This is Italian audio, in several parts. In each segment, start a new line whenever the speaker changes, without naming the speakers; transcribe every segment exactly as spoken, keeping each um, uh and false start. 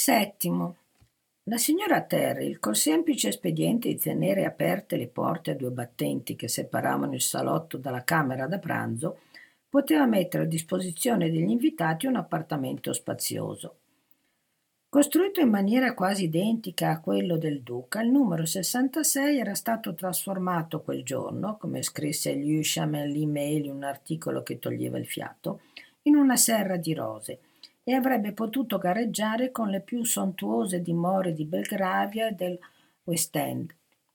Settimo. La signora Terry, col semplice espediente di tenere aperte le porte a due battenti che separavano il salotto dalla camera da pranzo, poteva mettere a disposizione degli invitati un appartamento spazioso. Costruito in maniera quasi identica a quello del duca, il numero sessantasei era stato trasformato quel giorno, come scrisse Lewisham nell'email in un articolo che toglieva il fiato, in una serra di rose, e avrebbe potuto gareggiare con le più sontuose dimore di Belgravia e del West End.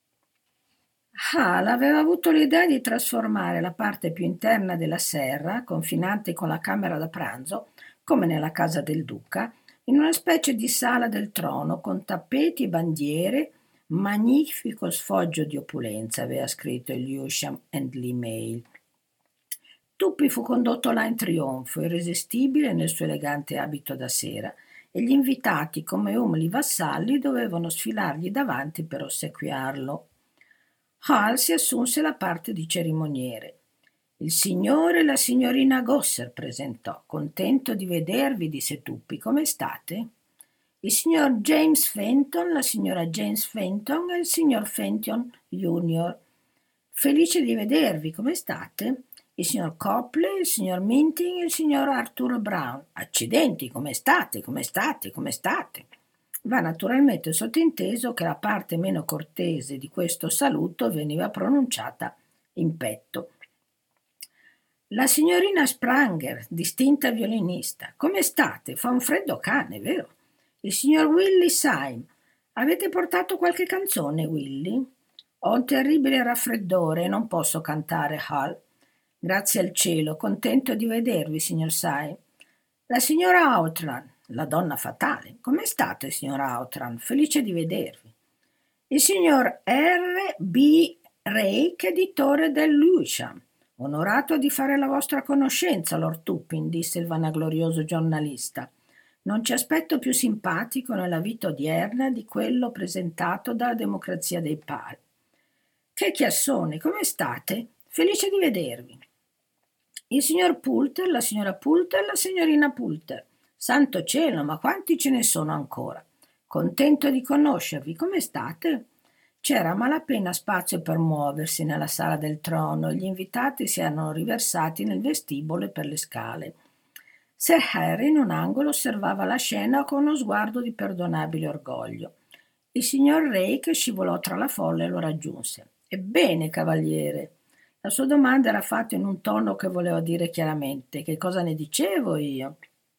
Hall aveva avuto l'idea di trasformare la parte più interna della serra, confinante con la camera da pranzo, come nella casa del duca, in una specie di sala del trono con tappeti e bandiere, magnifico sfoggio di opulenza, aveva scritto il Lewisham and l'email. Tuppy fu condotto là in trionfo, irresistibile nel suo elegante abito da sera, e gli invitati, come umili vassalli, dovevano sfilargli davanti per ossequiarlo. Hall si assunse la parte di cerimoniere. Il signore e la signorina Gosser presentò. Contento di vedervi, disse Tuppy. Come state? Il signor James Fenton, la signora James Fenton e il signor Fenton junior Felice di vedervi, come state? Il signor Copley, il signor Minting e il signor Arthur Brown. Accidenti, come state, come state, come state? Va naturalmente sottinteso che la parte meno cortese di questo saluto veniva pronunciata in petto. La signorina Spranger, distinta violinista. Come state? Fa un freddo cane, vero? Il signor Willy Syme. Avete portato qualche canzone, Willy? Ho un terribile raffreddore e non posso cantare, Hall. Grazie al cielo, contento di vedervi, signor Syme. La signora Outram, la donna fatale. Come state, signora Outram? Felice di vedervi. Il signor R B Rake, editore del Lewisham. Onorato di fare la vostra conoscenza, Lord Tuppin, disse il vanaglorioso giornalista. Non ci aspetto più simpatico nella vita odierna di quello presentato dalla democrazia dei pari. Che chiassone, come state? Felice di vedervi. Il signor Poulter, la signora Poulter, la signorina Poulter. Santo cielo, ma quanti ce ne sono ancora? Contento di conoscervi, come state? C'era a malapena spazio per muoversi nella sala del trono e gli invitati si erano riversati nel vestibolo e per le scale. Sir Harry in un angolo osservava la scena con uno sguardo di perdonabile orgoglio. Il signor Rake scivolò tra la folla e lo raggiunse. Ebbene, cavaliere, la sua domanda era fatta in un tono che voleva dire chiaramente che cosa ne dicevo io.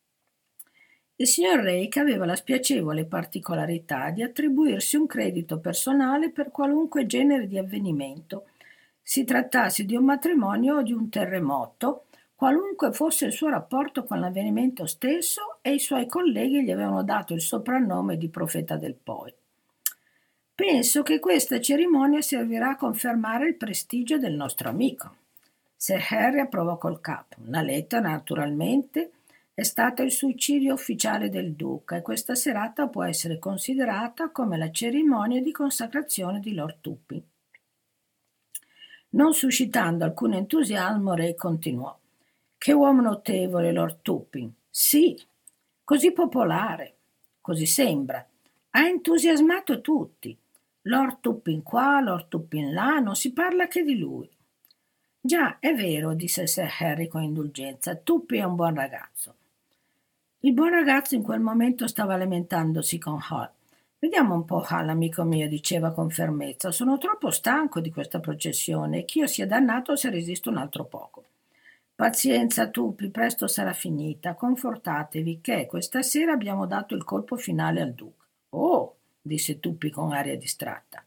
Il signor Rake aveva la spiacevole particolarità di attribuirsi un credito personale per qualunque genere di avvenimento, si trattasse di un matrimonio o di un terremoto, qualunque fosse il suo rapporto con l'avvenimento stesso, e i suoi colleghi gli avevano dato il soprannome di profeta del poi. Penso che questa cerimonia servirà a confermare il prestigio del nostro amico. Sir Harry approvò col capo. La lettera, naturalmente, è stato il suicidio ufficiale del duca e questa serata può essere considerata come la cerimonia di consacrazione di Lord Tuppy. Non suscitando alcun entusiasmo, Ray continuò. Che uomo notevole, Lord Tuppy. Sì, così popolare, così sembra. Ha entusiasmato tutti. Lord Tuppy qua, Lord Tuppy là, non si parla che di lui. Già, è vero, disse Sir Harry con indulgenza, Tuppy è un buon ragazzo. Il buon ragazzo in quel momento stava lamentandosi con Hall. Vediamo un po', Hall, amico mio, diceva con fermezza, sono troppo stanco di questa processione e che io sia dannato se resisto un altro poco. Pazienza, Tuppy, presto sarà finita, confortatevi che questa sera abbiamo dato il colpo finale al duca. Oh, disse Tuppy con aria distratta.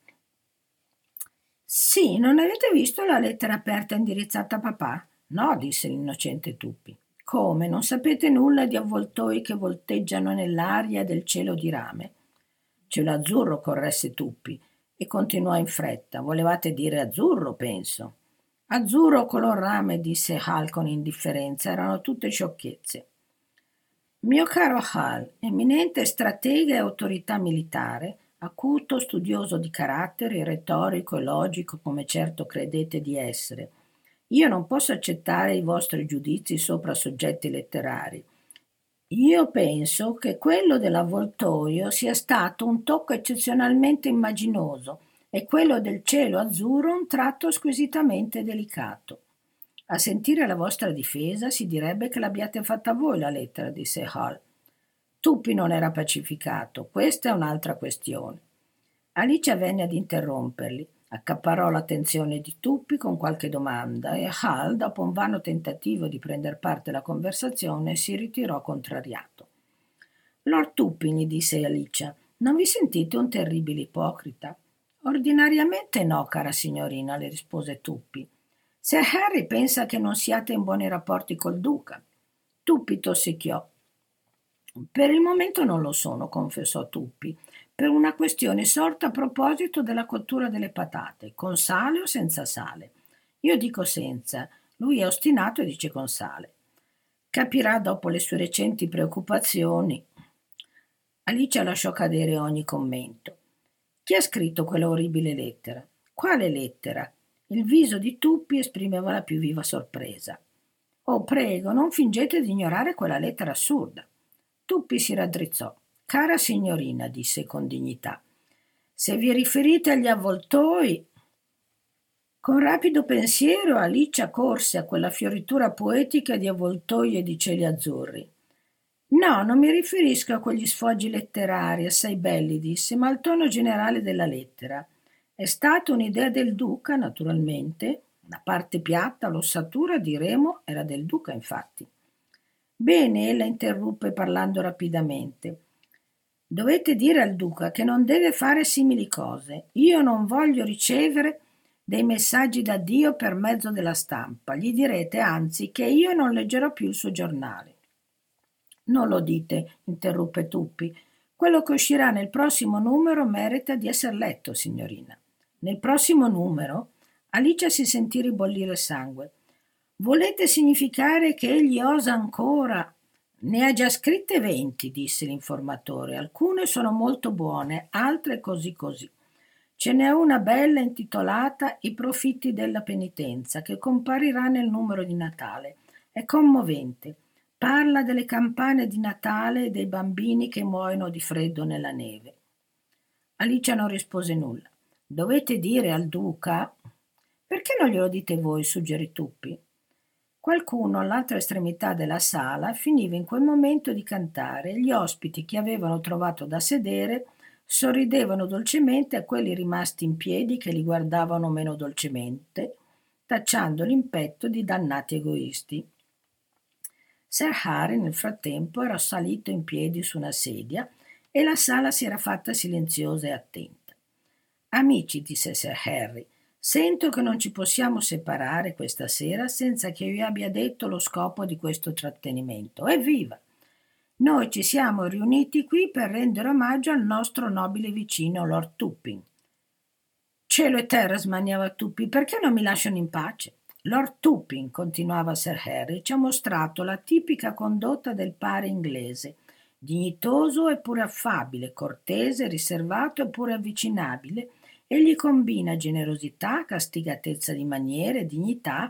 Sì, non avete visto la lettera aperta indirizzata a papà? No, disse l'innocente Tuppy. Come, non sapete nulla di avvoltoi che volteggiano nell'aria del cielo di rame? Cielo azzurro, corresse Tuppy, e continuò in fretta. Volevate dire azzurro, penso. Azzurro color rame, disse Hall con indifferenza, erano tutte sciocchezze. Mio caro Hall, eminente stratega e autorità militare, acuto, studioso di carattere, retorico e logico come certo credete di essere, io non posso accettare i vostri giudizi sopra soggetti letterari. Io penso che quello dell'avvoltoio sia stato un tocco eccezionalmente immaginoso e quello del cielo azzurro un tratto squisitamente delicato. A sentire la vostra difesa si direbbe che l'abbiate fatta voi la lettera, disse Hall. Tuppy non era pacificato, questa è un'altra questione. Alice venne ad interromperli, accaparrò l'attenzione di Tuppy con qualche domanda e Hal, dopo un vano tentativo di prender parte alla conversazione, si ritirò contrariato. Lord Tuppy, gli disse Alice, non vi sentite un terribile ipocrita? Ordinariamente no, cara signorina, le rispose Tuppy. Sir Harry pensa che non siate in buoni rapporti col duca. Tuppy tossicchiò. Per il momento non lo sono, confessò Tuppy, per una questione sorta a proposito della cottura delle patate, con sale o senza sale. Io dico senza, lui è ostinato e dice con sale. Capirà dopo le sue recenti preoccupazioni. Alice lasciò cadere ogni commento. Chi ha scritto quella orribile lettera? Quale lettera? Il viso di Tuppy esprimeva la più viva sorpresa. Oh, prego, non fingete di ignorare quella lettera assurda. Tuppy si raddrizzò. Cara signorina, disse con dignità, se vi riferite agli avvoltoi. Con rapido pensiero Alice accorse a quella fioritura poetica di avvoltoi e di cieli azzurri. No, non mi riferisco a quegli sfoggi letterari, assai belli, disse, ma al tono generale della lettera. È stata un'idea del duca, naturalmente. La parte piatta, l'ossatura, diremo, era del duca, infatti. Bene, ella interruppe parlando rapidamente. Dovete dire al duca che non deve fare simili cose. Io non voglio ricevere dei messaggi da Dio per mezzo della stampa. Gli direte, anzi, che io non leggerò più il suo giornale. Non lo dite, interruppe Tuppy. Quello che uscirà nel prossimo numero merita di essere letto, signorina. Nel prossimo numero? Alice si sentì ribollire il sangue. Volete significare che egli osa ancora? Ne ha già scritte venti, disse l'informatore. Alcune sono molto buone, altre così così. Ce n'è una bella intitolata I profitti della penitenza, che comparirà nel numero di Natale. È commovente. Parla delle campane di Natale e dei bambini che muoiono di freddo nella neve. Alice non rispose nulla. Dovete dire al duca? Perché non glielo dite voi, suggerì Tuppy. Qualcuno all'altra estremità della sala finiva in quel momento di cantare e gli ospiti che avevano trovato da sedere sorridevano dolcemente a quelli rimasti in piedi che li guardavano meno dolcemente, tacciandoli in petto di dannati egoisti. Sir Harry nel frattempo era salito in piedi su una sedia e la sala si era fatta silenziosa e attenta. Amici, disse Sir Harry, sento che non ci possiamo separare questa sera senza che io abbia detto lo scopo di questo trattenimento. Evviva! Noi ci siamo riuniti qui per rendere omaggio al nostro nobile vicino Lord Tuppy. Cielo e terra, smaniava Tuppy, perché non mi lasciano in pace? Lord Tuppy, continuava Sir Harry, ci ha mostrato la tipica condotta del pare inglese, dignitoso eppure affabile, cortese, riservato eppure avvicinabile, egli combina generosità, castigatezza di maniere, dignità,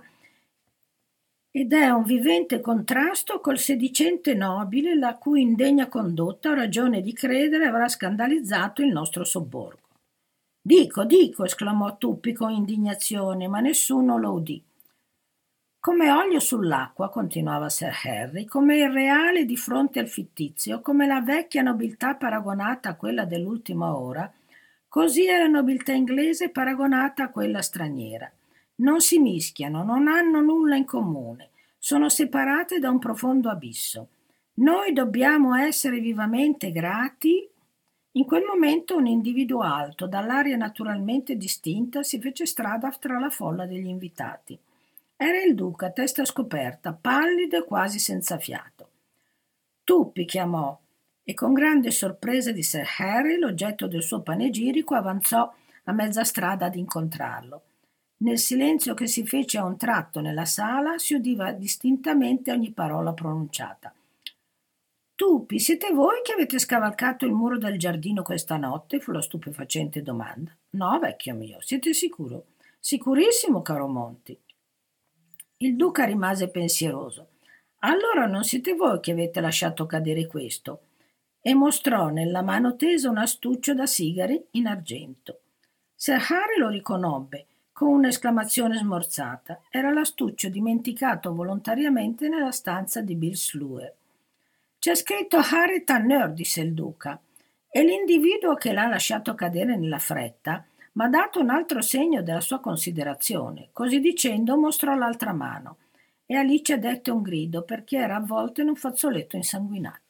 ed è un vivente contrasto col sedicente nobile la cui indegna condotta ho ragione di credere avrà scandalizzato il nostro sobborgo. Dico, dico, esclamò Tuppy con indignazione, ma nessuno lo udì. Come olio sull'acqua, continuava Sir Harry, come il reale di fronte al fittizio, come la vecchia nobiltà paragonata a quella dell'ultima ora, così è la nobiltà inglese paragonata a quella straniera. Non si mischiano, non hanno nulla in comune, sono separate da un profondo abisso. Noi dobbiamo essere vivamente grati. In quel momento un individuo alto, dall'aria naturalmente distinta, si fece strada tra la folla degli invitati. Era il duca, testa scoperta, pallido e quasi senza fiato. Tuppy chiamò e con grande sorpresa di Sir Harry l'oggetto del suo panegirico avanzò a mezza strada ad incontrarlo. Nel silenzio che si fece a un tratto nella sala si udiva distintamente ogni parola pronunciata. Tuppy, siete voi che avete scavalcato il muro del giardino questa notte? Fu la stupefacente domanda. No, vecchio mio, siete sicuro? Sicurissimo, caro Monty. Il duca rimase pensieroso. Allora non siete voi che avete lasciato cadere questo. E mostrò nella mano tesa un astuccio da sigari in argento. Sir Harry lo riconobbe con un'esclamazione smorzata. Era l'astuccio dimenticato volontariamente nella stanza di Bill Sluer. C'è scritto Harry Tanneur, disse il duca, e l'individuo che l'ha lasciato cadere nella fretta m'ha dato un altro segno della sua considerazione. Così dicendo mostrò l'altra mano e Alice dette un grido perché era avvolta in un fazzoletto insanguinato.